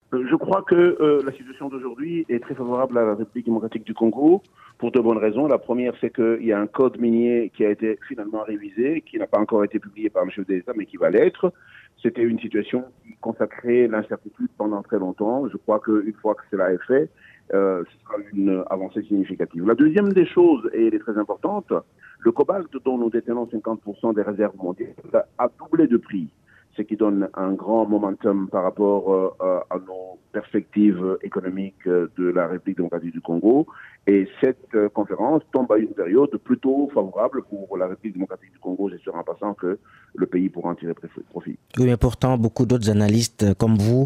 Je crois que la situation d'aujourd'hui est très favorable à la République démocratique du Congo pour deux bonnes raisons. La première, c'est qu'il y a un code minier qui a été finalement révisé, qui n'a pas encore été publié par le chef de l'État, mais qui va l'être. C'était une situation qui consacrait l'incertitude pendant très longtemps. Je crois qu'une fois que cela est fait, ce sera une avancée significative. La deuxième des choses, et elle est très importante, le cobalt dont nous détenons 50% des réserves mondiales a doublé de prix, ce qui donne un grand momentum par rapport à nos perspectives économiques de la République démocratique du Congo. Et cette conférence tombe à une période plutôt favorable pour la République démocratique du Congo, j'espère en passant que le pays pourra en tirer profit. Oui, mais pourtant, beaucoup d'autres analystes comme vous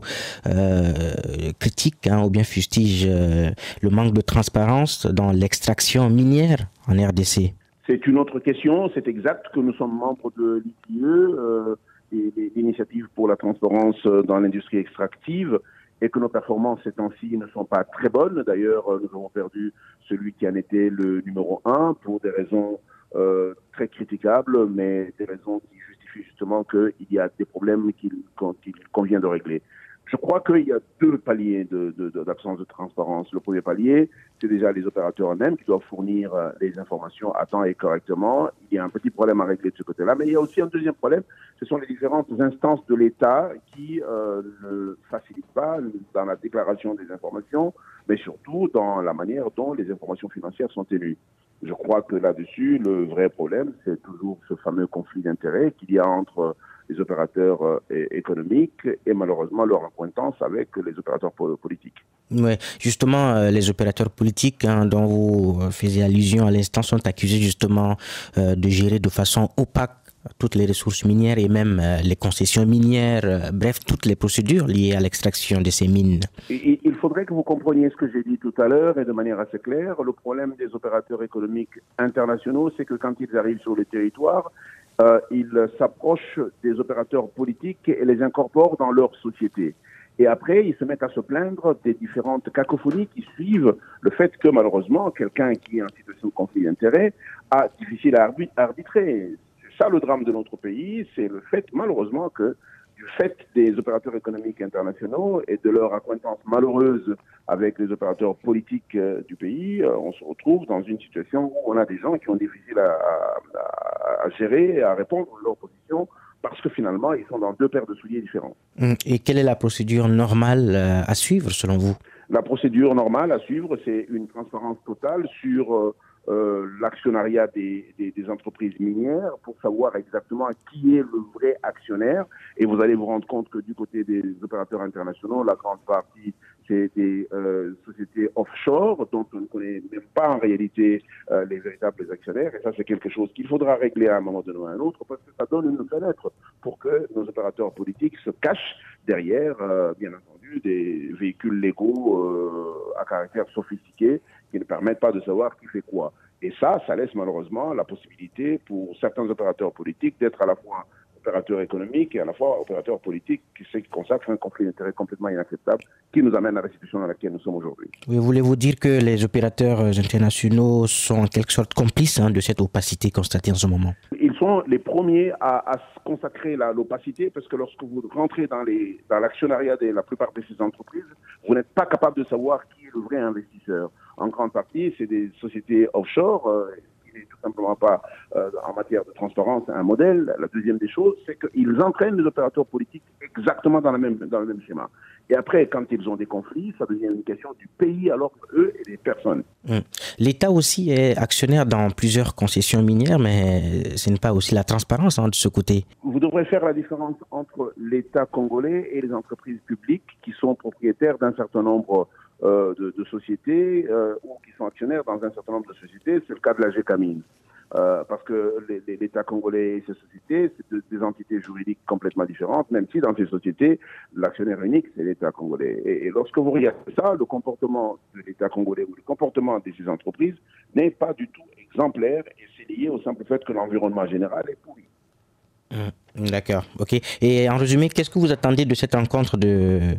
critiquent ou bien fustigent le manque de transparence dans l'extraction minière en RDC. C'est une autre question. C'est exact que nous sommes membres de l'ITIE, l'initiative pour la transparence dans l'industrie extractive, et que nos performances ces temps-ci ne sont pas très bonnes. D'ailleurs, nous avons perdu celui qui en était le numéro 1 pour des raisons très critiquables, mais des raisons qui justifient justement qu'il y a des problèmes qu'il convient de régler. Je crois qu'il y a deux paliers d'absence de transparence. Le premier palier, c'est déjà les opérateurs eux-mêmes qui doivent fournir les informations à temps et correctement. Il y a un petit problème à régler de ce côté-là. Mais il y a aussi un deuxième problème, ce sont les différentes instances de l'État qui ne facilitent pas dans la déclaration des informations, mais surtout dans la manière dont les informations financières sont tenues. Je crois que là-dessus, le vrai problème, c'est toujours ce fameux conflit d'intérêts qu'il y a entre les opérateurs économiques et malheureusement leur accointance avec les opérateurs politiques. Oui, justement, les opérateurs politiques dont vous faisiez allusion à l'instant sont accusés justement de gérer de façon opaque toutes les ressources minières et même les concessions minières, bref, toutes les procédures liées à l'extraction de ces mines. Il faudrait que vous compreniez ce que j'ai dit tout à l'heure et de manière assez claire. Le problème des opérateurs économiques internationaux, c'est que quand ils arrivent sur le territoire, ils s'approchent des opérateurs politiques et les incorporent dans leur société. Et après, ils se mettent à se plaindre des différentes cacophonies qui suivent le fait que, malheureusement, quelqu'un qui est en situation de conflit d'intérêts a difficile à arbitrer. C'est ça le drame de notre pays, c'est le fait, malheureusement, que du fait des opérateurs économiques internationaux et de leur accointance malheureuse avec les opérateurs politiques du pays, on se retrouve dans une situation où on a des gens qui ont difficile à gérer et à répondre à leur position parce que finalement, ils sont dans deux paires de souliers différents. Et quelle est la procédure normale à suivre selon vous ? La procédure normale à suivre, c'est une transparence totale sur l'actionnariat des entreprises minières pour savoir exactement qui est le vrai actionnaire. Et vous allez vous rendre compte que du côté des opérateurs internationaux, la grande partie, c'est des sociétés offshore dont on ne connaît même pas en réalité les véritables actionnaires. Et ça, c'est quelque chose qu'il faudra régler à un moment donné ou à un autre parce que ça donne une fenêtre pour que nos opérateurs politiques se cachent derrière, bien entendu, des véhicules légaux à caractère sophistiqué qui ne permettent pas de savoir qui fait quoi. Et ça laisse malheureusement la possibilité pour certains opérateurs politiques d'être à la fois opérateurs économiques et à la fois opérateurs politiques, ce qui consacre un conflit d'intérêts complètement inacceptable qui nous amène à la situation dans laquelle nous sommes aujourd'hui. Oui, voulez-vous dire que les opérateurs internationaux sont en quelque sorte complices de cette opacité constatée en ce moment ? Ils sont les premiers à consacrer l'opacité parce que lorsque vous rentrez dans l'actionnariat de la plupart de ces entreprises, vous n'êtes pas capable de savoir qui est le vrai investisseur. En grande partie, c'est des sociétés offshore. Il n'est tout simplement pas, en matière de transparence, un modèle. La deuxième des choses, c'est qu'ils entraînent les opérateurs politiques exactement dans le même schéma. Et après, quand ils ont des conflits, ça devient une question du pays alors qu'eux et des personnes. L'État aussi est actionnaire dans plusieurs concessions minières, mais ce n'est pas aussi la transparence de ce côté. Vous devrez faire la différence entre l'État congolais et les entreprises publiques qui sont propriétaires d'un certain nombre de sociétés ou qui sont actionnaires dans un certain nombre de sociétés. C'est le cas de la GECAMINE. Parce que l'État congolais et ses sociétés, c'est des entités juridiques complètement différentes, même si dans ces sociétés, l'actionnaire unique, c'est l'État congolais. Et lorsque vous regardez ça, le comportement de l'État congolais ou le comportement de ces entreprises n'est pas du tout exemplaire et c'est lié au simple fait que l'environnement général est pourri. D'accord, ok. Et en résumé, qu'est-ce que vous attendez de cette rencontre du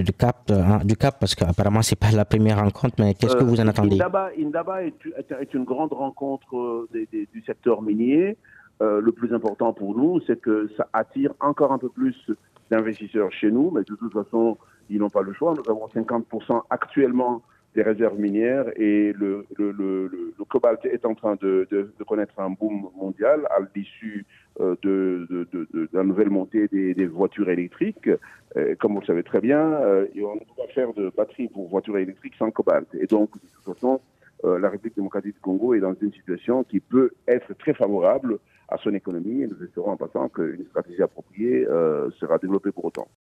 CAP, parce qu'apparemment c'est pas la première rencontre, mais qu'est-ce que vous en attendez? Indaba est une grande rencontre du secteur minier. Le plus important pour nous, c'est que ça attire encore un peu plus d'investisseurs chez nous, mais de toute façon, ils n'ont pas le choix. Nous avons 50% actuellement des réserves minières et le cobalt est en train de connaître un boom mondial à l'issue de la nouvelle montée des voitures électriques. Comme vous le savez très bien, on ne peut pas faire de batterie pour voitures électriques sans cobalt. Et donc, de toute façon, la République démocratique du Congo est dans une situation qui peut être très favorable à son économie et nous espérons en passant qu'une stratégie appropriée sera développée pour autant.